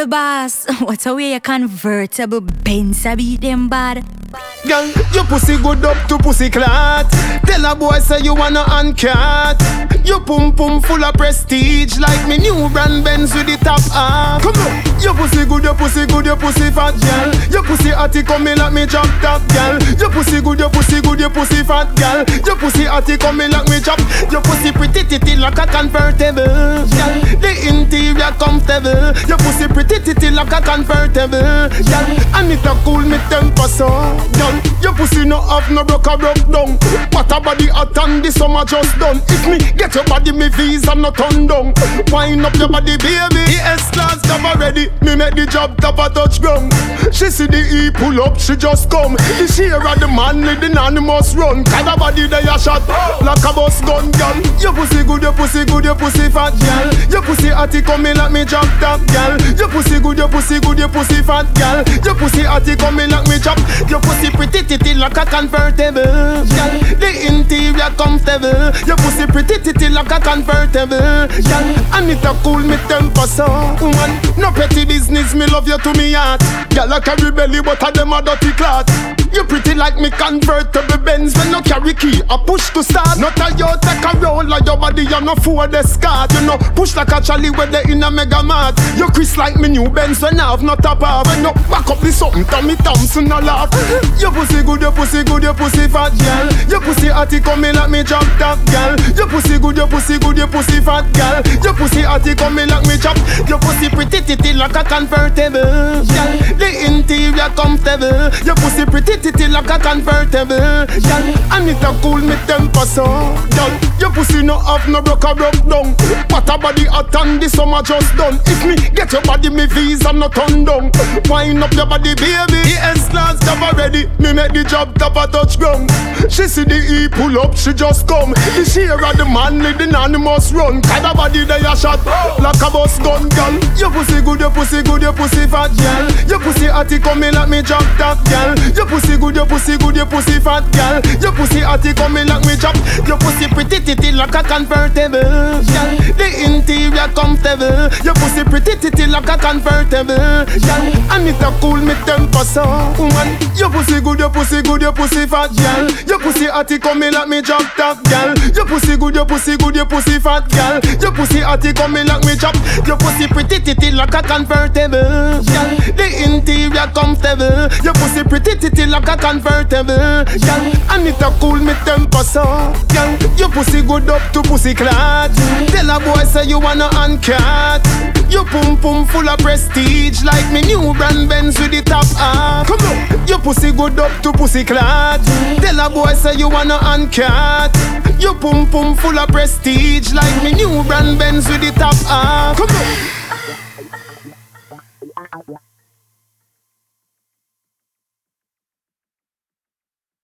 Well, boss, what a way a convertible Benz a beat them bad. Girl, your pussy good up to pussy clot. Tell a boy say you wanna uncut. Your pum pum full of prestige, like me new brand Benz with the top off. Come on, your pussy good, your pussy good, your pussy fat, girl. Your pussy hotty coming like me chop top, girl. Your pussy good, your pussy good, your pussy fat, girl. Your pussy hotty coming like me chop. Your pussy pretty titty like a convertible, girl. The interior comfortable. Your pussy pretty titty like a convertible, girl. And it a cool me temper so, girl. Your pussy no have no broke down. What a body hot and the summer just done. If me get your body, me visa no turn down. Wind up your body, baby. The S-Class job already. Me make the job top a touch ground. She see the E pull up, she just come. The share of the man with the anonymous run. Kind of body they a shot like a bus gun, girl. Your pussy good, your pussy good, your pussy fat, girl. Your pussy hotty coming like me drop top, girl. Your pussy good, your pussy good, your pussy fat, girl. Your pussy hotty coming like me chop. Your pussy pretty titty like a convertible, girl. The interior comfortable. Your pussy pretty titty like a convertible, girl. And it a cool me temper so, woman. No petty business, me love you to me heart. Girl, I carry belly, but a them a dirty clot. You pretty like me convertible Benz when no carry key, a push to start. Not a you take a roll like your body, you no for the scat. You know, push like a Charlie when they in a mega mart. You Chris like me new Benz when I have not top off. When you back up the something, Tommy Thompson no laugh. Your pussy good, your pussy good, your pussy fat, girl. Your pussy hotty coming like me chop top, girl. Your pussy good, your pussy good, your pussy fat, girl. Your pussy hotty coming like me chop. Your pussy pretty titty like a convertible, girl. The interior comfortable. Your pussy pretty titty like a convertible, girl. And it a cool me temper so, girl. Your pussy no have no broke down. What a body hot and the summer just done. If me get your body, me visa no turn down. Wind up your body, baby. The S-Class job already. Me make the job top a touch ground. She see the E pull up, she just come. The share of the man with the anonymous run. Kind of body they a shot like a bus gun, girl. Your pussy good, your pussy good, your pussy fat, girl. Your pussy hotty coming like me drop top, girl. Your pussy good, your pussy good, your pussy fat, girl. Your pussy hotty coming like me chop. Your pussy pretty titty like a convertible, girl. The interior comfortable. Your pussy pretty titty like a convertible, girl. And it a cool me temper so, woman. Your pussy good, your pussy good, your pussy fat, girl. Your pussy hotty coming like me drop top, girl. Your pussy good, your pussy good, your pussy fat, girl. Your pussy hotty coming like me chop. Your pussy pretty titty like a convertible, girl. The interior comfortable. Your pussy pretty titty like a convertible, girl. And it a cool me temper so, girl. Your pussy good up to pussy clot. Tell a boy say you wanna uncut. Your pum pum full of prestige, like me new brand Benz with the top off. Come on, your pussy good up to pussy clot. Tell a boy say you wanna uncut. Your pum pum full of prestige, like me new brand Benz with the top off. Come on.